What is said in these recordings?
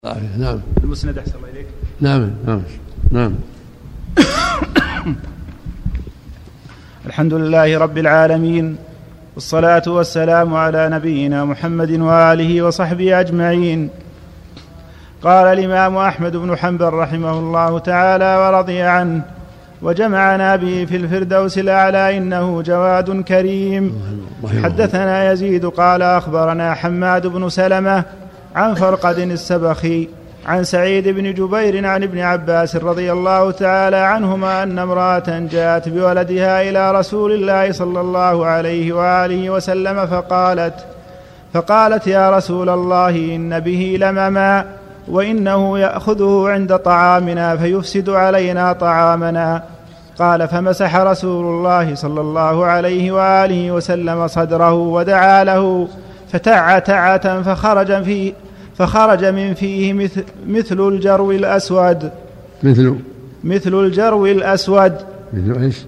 نعم. المسند أحسن الله إليك. نعم نعم نعم. الحمد لله رب العالمين، والصلاة والسلام على نبينا محمد وآله وصحبه أجمعين. قال الإمام أحمد بن حنبل رحمه الله تعالى ورضي عنه: وجمعنا به في الفردوس الأعلى إنه جواد كريم. حدثنا يزيد قال أخبرنا حماد بن سلمة عن فرقد السبخي عن سعيد بن جبير عن ابن عباس رضي الله تعالى عنهما أن امرأة جاءت بولدها إلى رسول الله صلى الله عليه وآله وسلم فقالت يا رسول الله إن به لمما وإنه يأخذه عند طعامنا فيفسد علينا طعامنا. قال: فمسح رسول الله صلى الله عليه وآله وسلم صدره ودعا له فتع تعة فخرج من فيه مثل الجرو الأسود. مثل الجرو الأسود. مثل إيش؟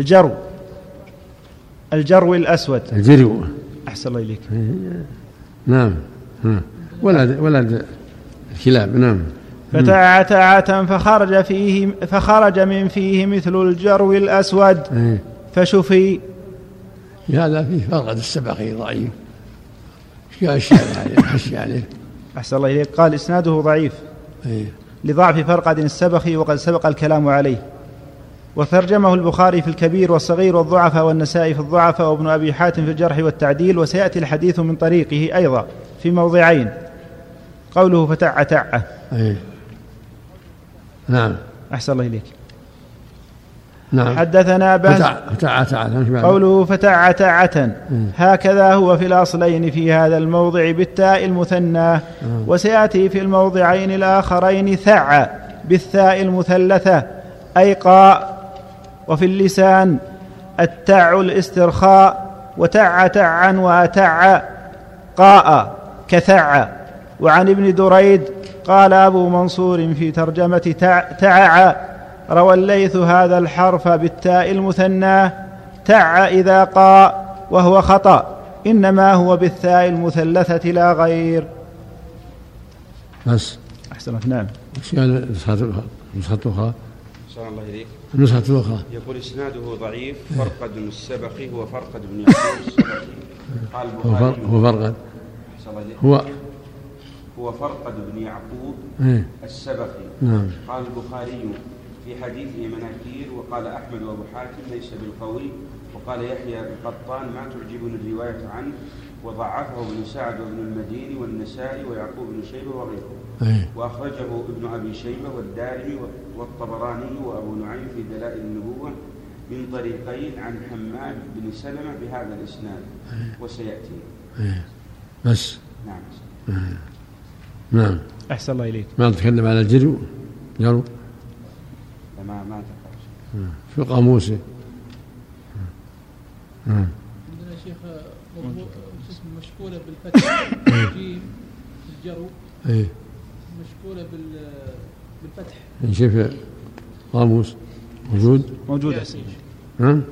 الجرو الأسود. الجرو. أحسن الله إليك. نعم. ولد الكلاب. نعم. فتع تعة فخرج من فيه مثل الجرو الأسود فشفي. هذا فيه فرقد السبخي ضعيف. حشي عليه. أحسن الله إليك. قال إسناده ضعيف لضعف فرقد السبخي وقد سبق الكلام عليه. وترجمه البخاري في الكبير والصغير والضعفاء والنسائي في الضعفاء وابن أبي حاتم في الجرح والتعديل. وسيأتي الحديث من طريقه أيضا في موضعين. قوله فتع تعة. نعم. أحسن الله إليك. نعم. حدثنا بهز. قوله فتع تعة هكذا هو في الأصلين في هذا الموضع بالتاء المثنى، وسيأتي في الموضعين الآخرين ثع بالثاء المثلثة أي قاء. وفي اللسان التع الاسترخاء، وتع تعا وأتع قاء كثع. وعن ابن دريد قال أبو منصور في ترجمة تعع: روى الليث هذا الحرف بالتاء المثنى تع إذا قاء، وهو خطأ، إنما هو بالثاء المثلثة لا غير. بس. أحسنت. نعم. نسخة أخرى. صلى الله إليك. نسخة أخرى. يقول إسناده ضعيف. فرقد السبخي هو فرقد بن يعقوب السبخي. قال البخاري هو فرقد. هو فرقد بن يعقوب السبخي. نعم. قال البخاري في حديثه مناكير. وقال أحمد وأبو حاتم ليس بالقوي. وقال يحيى القطان ما تعجبني الرواية عنه، وضعفه ابن سعد وابن المديني والنسائي ويعقوب بن شيبة وغيره. وأخرجه ابن أبي شيبة والدارمي والطبراني وأبو نعيم في دلائل النبوة من طريقين عن حماد بن سلمة بهذا الإسناد وسيأتي. بس. نعم. نعم. أحسن الله إليك. ما تتكلم على الجرو. ما تقرأ في القاموس. عندنا شيخ مشكولة بالفتح. جيم الجرو مشكولة بالفتح. نشوف القاموس موجود. نعم.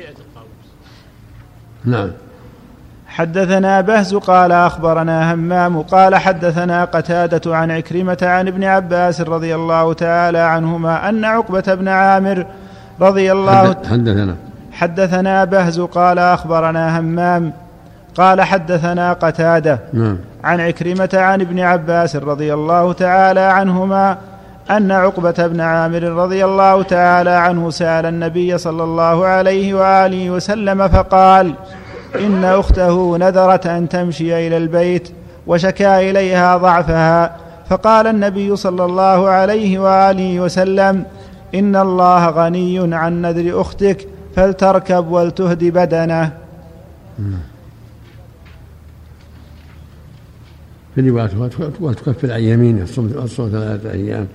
نعم. حدثنا بهز قال أخبرنا همام قال حدثنا قتادة عن عكرمة عن ابن عباس رضي الله تعالى عنهما أن عقبة بن عامر رضي الله حدثنا بهز قال أخبرنا همام قال حدثنا قتادة عن عكرمة عن ابن عباس رضي الله تعالى عنهما أن عقبة بن عامر رضي الله تعالى عنه سأل النبي صلى الله عليه وآله وسلم فقال: إن أخته نذرت أن تمشي إلى البيت وشكى إليها ضعفها، فقال النبي صلى الله عليه وآله وسلم: إن الله غني عن نذر أختك فلتركب ولتهد بدنه. في رواية وتكفر عن يمينه الصوم 3 أيام.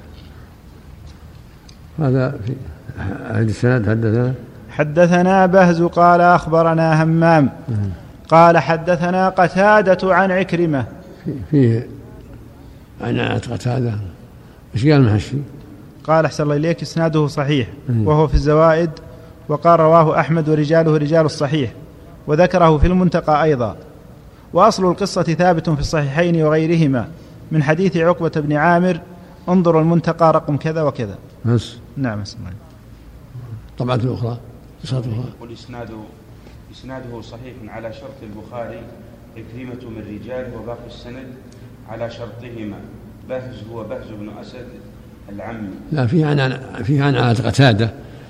هذا في هذه السند. حدثنا بهز قال أخبرنا همام قال حدثنا قتادة عن عكرمة. فيه عناءة قتادة. ايش قال المحشي؟ قال أحسن الله إليك إسناده صحيح وهو في الزوائد. وقال رواه أحمد ورجاله رجال الصحيح، وذكره في المنتقى أيضا. وأصل القصة ثابت في الصحيحين وغيرهما من حديث عقبة بن عامر انظروا المنتقى رقم كذا وكذا. بس نعم اسمعني. طبعا الأخرى يقول إسناده صحيح على شرط البخاري، عكرمة من رجال وباقي السند على شرطهما. بهز هو بهز بن أسد العمي. لا فيه عن قتادة،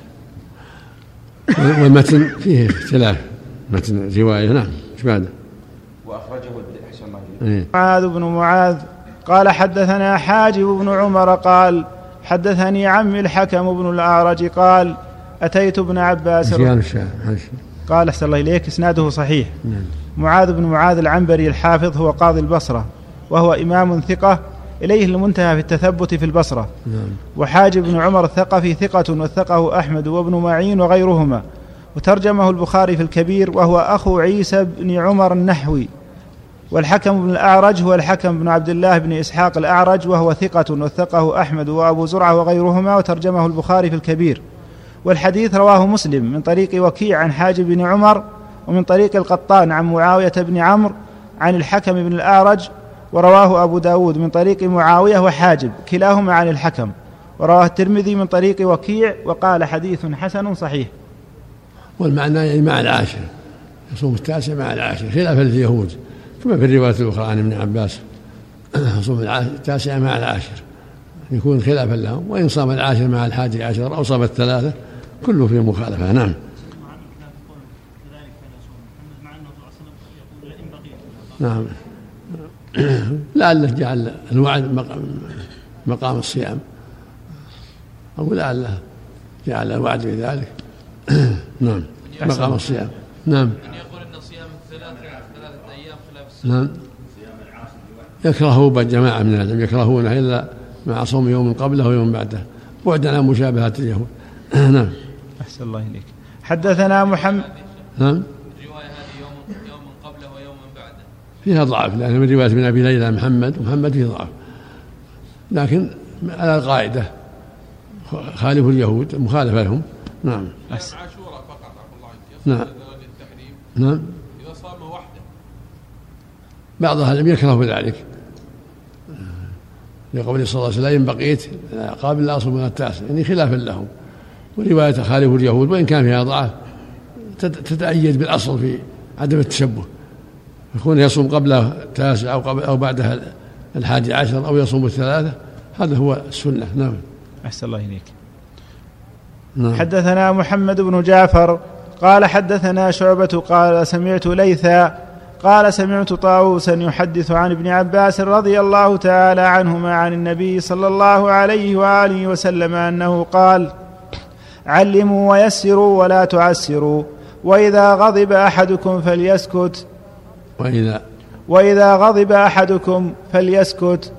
والمتن فيه اختلاف متن رواية. نعم ايش بعده؟ وأخرجه أحسن الله. معاذ بن معاذ قال حدثنا حاجب بن عمر قال حدثني عمي الحكم بن الأعرج قال أتيت ابن عباس قال أحسن الله إليك إسناده صحيح. معاذ بن معاذ العنبري الحافظ هو قاضي البصرة وهو إمام ثقة إليه المنتهى في التثبت في البصرة. وحاجب بن عمر الثقفي ثقة وثقه أحمد وابن معين وغيرهما، وترجمه البخاري في الكبير وهو أخو عيسى بن عمر النحوي. والحكم بن الأعرج هو الحكم بن عبد الله بن إسحاق الأعرج وهو ثقة وثقه أحمد وأبو زرعة وغيرهما، وترجمه البخاري في الكبير. والحديث رواه مسلم من طريق وكيع عن حاجب بن عمر، ومن طريق القطان عن معاوية بن عمرو عن الحكم بن الأعرج، ورواه أبو داود من طريق معاوية وحاجب كلاهما عن الحكم، ورواه الترمذي من طريق وكيع وقال حديث حسن صحيح. والمعنى يعني مع العاشر، يصوم التاسع مع العاشر خلافا لليهود، كما في الرواية الأخرى عن ابن عباس يصوم التاسع مع العاشر يكون خلافا لهم، وإن صام العاشر مع 11 أو صام 3 كله في مخالفة. نعم. نعم لعله جعل الوعد مقام الصيام، أو لعله جعل الوعد بذلك. نعم مقام الصيام. نعم. يعني يقول أن صيام 3 أيام خلاف السنة. نعم يكرهه جماعة من العلم يكرهونه إلا مع صوم يوم قبله ويوم بعده بعدا عن مشابهة اليهود. نعم. أحسن الله إليك. حدثنا محمد. نعم. الرواية هذه يوم قبله ويوم بعده فيها ضعف، لأن من رواية من أبي ليلى محمد فيه ضعف، لكن على القاعدة خالف اليهود مخالفة لهم. نعم. عاشوراء فقط الله نعم. التحريم. نعم. إذا صام وحده بعض أهل العلم يكره ذلك لقول صلى الله عليه وسلم إن بقيت قابل لا أصوم من التاسع، يعني خلافا لهم. ورواية خالف اليهود وإن كان فيها ضعف تتأيد بالأصل في عدم التشبه، يكون يصوم قبله 9 أو بعدها 11 أو يصوم 3، هذا هو السنة. نعم. أحسن الله إليك. نعم. حدثنا محمد بن جعفر قال حدثنا شعبة قال سمعت ليثا قال سمعت طاووسا يحدث عن ابن عباس رضي الله تعالى عنهما عن النبي صلى الله عليه وآله وسلم أنه قال علموا ويسروا ولا تعسروا، وإذا غضب أحدكم فليسكت وإذا غضب أحدكم فليسكت.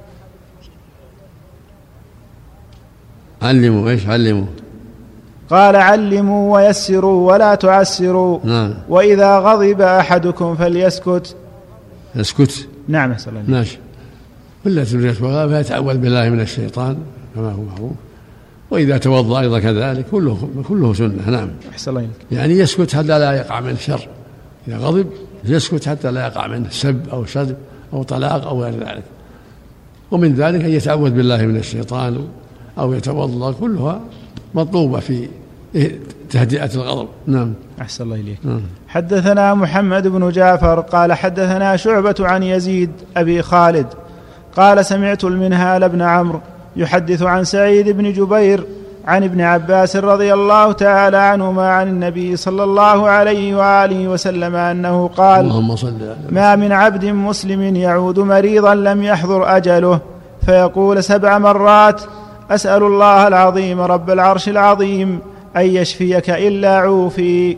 علموا إيش علموا؟ قال علموا ويسروا ولا تعسروا. نعم. وإذا غضب أحدكم فليسكت. يسكت. نعم أسأل الله. ماشي. ولا تريد فيتعوذ بالله من الشيطان كما هو معروف، وإذا توضأ أيضا كذلك كله سنة. نعم. أحسن الله. يعني يسكت حتى لا يقع منه شر، إذا غضب يسكت حتى لا يقع منه سب أو شتم أو طلاق أو غير ذلك. ومن ذلك أن يتعوذ بالله من الشيطان أو يتوضأ، كلها مطلوبة في تهدئة الغضب. نعم. أحسن الله إليك. حدثنا محمد بن جعفر قال حدثنا شعبة عن يزيد أبي خالد قال سمعت المنهال بن عمرو يحدث عن سعيد بن جبير عن ابن عباس رضي الله تعالى عنهما عن النبي صلى الله عليه وآله وسلم أنه قال اللهم صل ما من عبد مسلم يعود مريضا لم يحضر أجله فيقول 7 مرات أسأل الله العظيم رب العرش العظيم أن يشفيك إلا عوفي.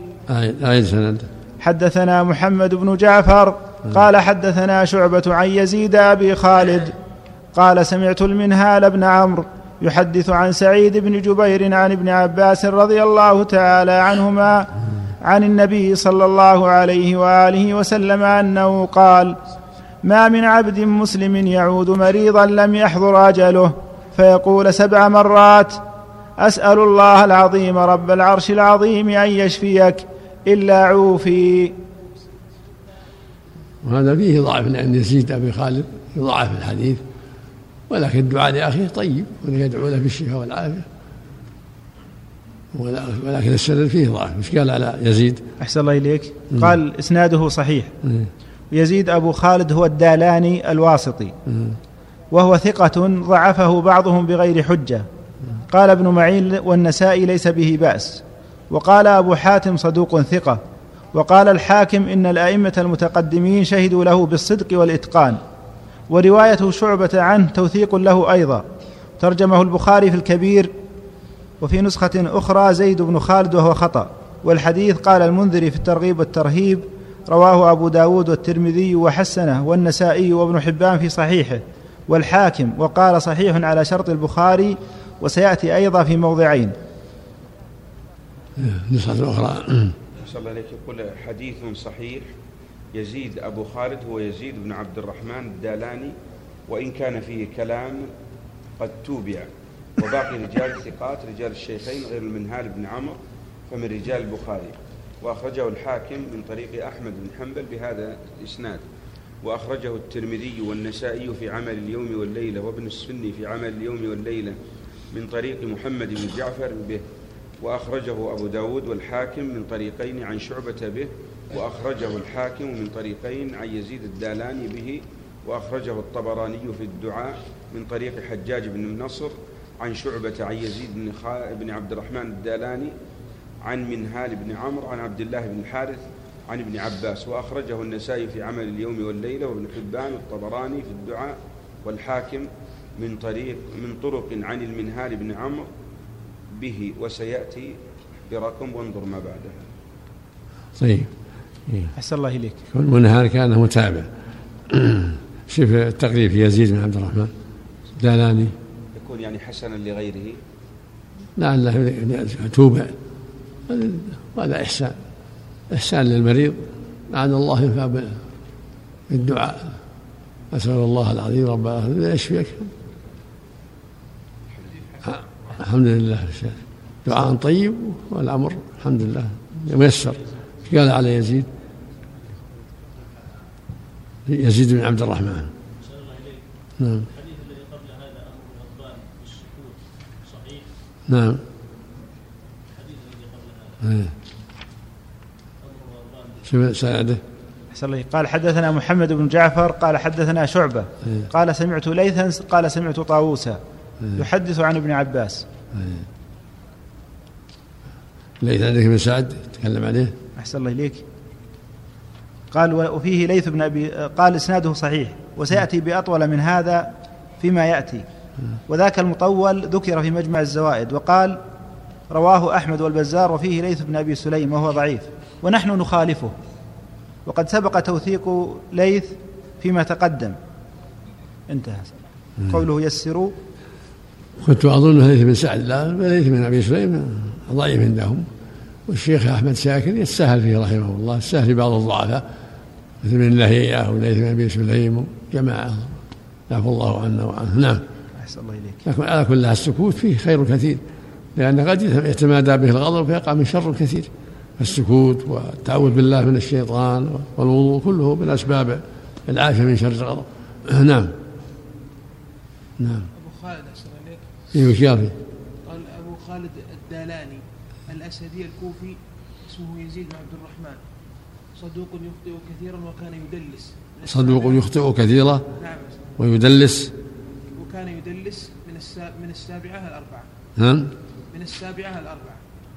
حدثنا محمد بن جعفر قال حدثنا شعبة عن يزيد أبي خالد قال سمعت المنهال بن عمرو يحدث عن سعيد بن جبير عن ابن عباس رضي الله تعالى عنهما عن النبي صلى الله عليه وآله وسلم أنه قال ما من عبد مسلم يعود مريضا لم يحضر أجله فيقول 7 مرات أسأل الله العظيم رب العرش العظيم أن يشفيك إلا عوفي. وهذا فيه ضعف لأن يزيد أبي خالد يضاعف الحديث، ولكن الدعاء لأخيه طيب، ويدعو له بالشفاء والعافية، ولكن السند فيه ضعف. مش قال على يزيد؟ أحسن الله إليك. قال إسناده صحيح. يزيد أبو خالد هو الدالاني الواسطي، وهو ثقة ضعفه بعضهم بغير حجة. قال ابن معين والنسائي ليس به بأس، وقال أبو حاتم صدوق ثقة، وقال الحاكم إن الأئمة المتقدمين شهدوا له بالصدق والإتقان، ورواية شعبة عنه توثيق له أيضا. ترجمه البخاري في الكبير، وفي نسخة أخرى زيد بن خالد وهو خطأ. والحديث قال المنذري في الترغيب والترهيب رواه أبو داود والترمذي وحسنه والنسائي وابن حبان في صحيحه والحاكم، وقال صحيح على شرط البخاري، وسيأتي أيضا في موضعين. نسخة أخرى. صلى الله عليه يقول حديث صحيح. يزيد أبو خالد هو يزيد بن عبد الرحمن الدالاني، وإن كان فيه كلام قد توبع، وباقي رجال الثقات رجال الشيخين غير المنهال بن عمرو فمن رجال البخاري. وأخرجه الحاكم من طريق أحمد بن حنبل بهذا الإسناد، وأخرجه الترمذي والنسائي في عمل اليوم والليلة، وابن السني في عمل اليوم والليلة من طريق محمد بن جعفر به، وأخرجه أبو داود والحاكم من طريقين عن شعبة به، وأخرجه الحاكم من طريقين عن يزيد الدالاني به، وأخرجه الطبراني في الدعاء من طريق حجاج بن نصر عن شعبة عن يزيد بن عبد الرحمن الدالاني عن منهال بن عمرو عن عبد الله بن الحارث عن ابن عباس، وأخرجه النسائي في عمل اليوم والليلة وابن حبان والطبراني في الدعاء والحاكم من طرق عن المنهال بن عمرو به، وسيأتي برقم وانظر ما بعده. طيب. أحسن الله إليك. المنهال كان متابع. شوف التقريب في يزيد بن عبد الرحمن دالاني يكون يعني حسنا لغيره، لعله توبة، هذا إحسان للمريض، لعل الله ينفع بالدعاء. أسأل الله العظيم رب العالمين يشفيك. الحمد لله، دعاء طيب والأمر الحمد لله ميسر. قال على يزيد بن عبد الرحمن. نعم. الحديث الذي قبل هذا أمر غضبان بالسكوت صحيح؟ نعم. الحديث الذي قبل هذا أمر غضبان شو ساعده؟ أحسن الله. قال حدثنا محمد بن جعفر قال حدثنا شعبة قال سمعت ليثا قال سمعت طاووسا يحدث عن ابن عباس. ليث عندك بن سعد تكلم عليه. أحسن الله إليك. قال وفيه ليث بن أبي، قال إسناده صحيح، وسيأتي بأطول من هذا فيما يأتي. وذاك المطول ذكر في مجمع الزوائد، وقال رواه أحمد والبزار وفيه ليث بن أبي سليم وهو ضعيف، ونحن نخالفه، وقد سبق توثيق ليث فيما تقدم. انتهى. قوله يسروا. كنت أظن ليث بن سعد، لا، ليث بن أبي سليم ضعيف عندهم، والشيخ أحمد شاكر يستاهل فيه رحمه الله، يستاهل في بعض الضعفاء مثل من لهيئة وليث بن أبي سليم جماعة، يعفو الله عنا وعنه. نعم. أحسن الله إليك. لكن على كل السكوت فيه خير كثير، لأن قد يتمادى به الغضب فيقع من شر كثير. السكوت والتعوذ بالله من الشيطان والوضوء كله من أسباب العافية من شر الغضب. نعم. نعم. أبو خالد أحسن عليك. وش قال؟ قال أبو خالد الدالاني الأسدي الكوفي اسمه يزيد بن عبد الرحمن، صدوق يخطئ كثيرا وكان يدلس. صدوق يخطئ كثيرا. نعم. ويدلس. وكان يدلس من السابعة الأربعة. نعم. من السابعة الأربعة.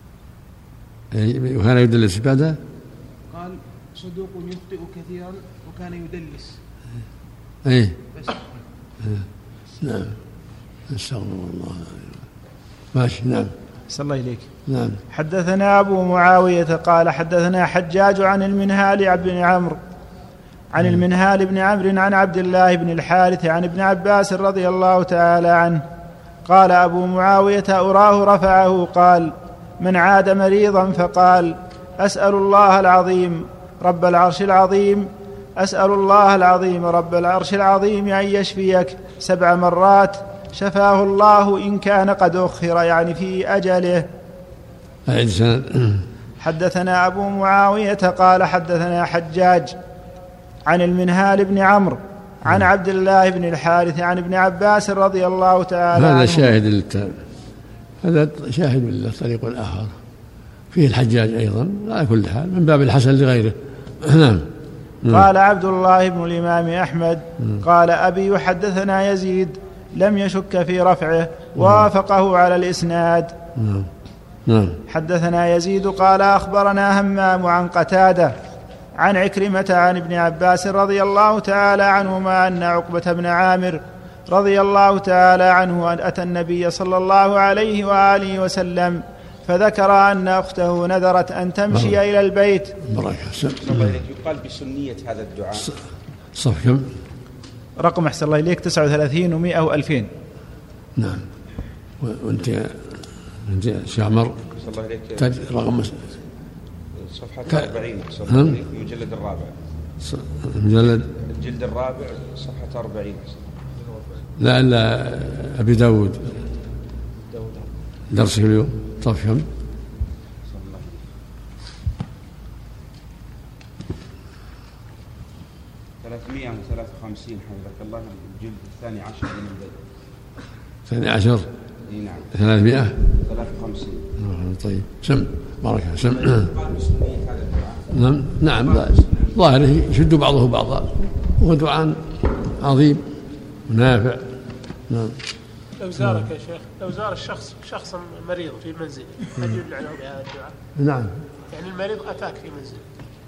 وكان يدلس بعدها. قال صدوق يخطئ كثيرا وكان يدلس. ايه. بس. نعم. استغفر الله. ماشي. نعم. أحسن الله إليك. نعم. حدثنا أبو معاوية قال حدثنا حجاج عن المنهال بن عمرو عن المنهال بن عمرو عن عبد الله بن الحارث عن ابن عباس رضي الله تعالى عنه قال أبو معاوية أراه رفعه قال من عاد مريضا فقال أسأل الله العظيم رب العرش العظيم أسأل الله العظيم رب العرش العظيم أن يشفيك 7 مرات شفاه الله إن كان قد أخر، يعني في أجله. حدثنا أبو معاوية قال حدثنا حجاج عن المنهال بن عمرو عن عبد الله بن الحارث عن ابن عباس رضي الله تعالى عنه. هذا شاهد هذا شاهد له طريق آخر فيه الحجاج أيضا على كل حال من باب الحسن لغيره. نعم. قال عبد الله بن الإمام أحمد قال أبي حدثنا يزيد لم يشك في رفعه وافقه على الإسناد. نعم. حدثنا يزيد قال أخبرنا همام عن قتادة عن عكرمة عن ابن عباس رضي الله تعالى عنهما أن عقبة بن عامر رضي الله تعالى عنه أن أتى النبي صلى الله عليه وآله وسلم فذكر أن أخته نذرت أن تمشي إلى البيت. يقال بسنية هذا الدعاء. صف كم؟ رقم أحسن الله إليك 39 و100 و2000. نعم. وأنت شعمر رقم صفحة 40 المجلد الرابع. الجلد الرابع صفحة 40. لا أبي داود درسك اليوم صف كم؟ 353 حفظك الله الجلد الثاني عشر من البدء. الثاني عشر؟ نعم. 353. طيب سم بارك سم. نعم ظاهره يشد بعضه بعضا وهو دعاء عظيم ونافع. نعم. لو زارك يا شيخ، لو زار الشخص شخصا مريض في منزله هل يدعى له بهذا الدعاء؟ نعم. يعني المريض أتاك في منزله.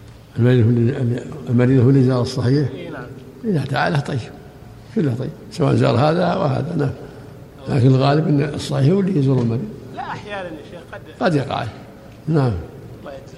المريض هو اللي زار الصحيح؟ نعم. إذا تعالى طيب كله طيب سواء زار هذا وهذا. نعم. لكن الغالب أن الصحيح هو اللي يزور المريض. لا أحيانا يا شيخ قد يقع. نعم.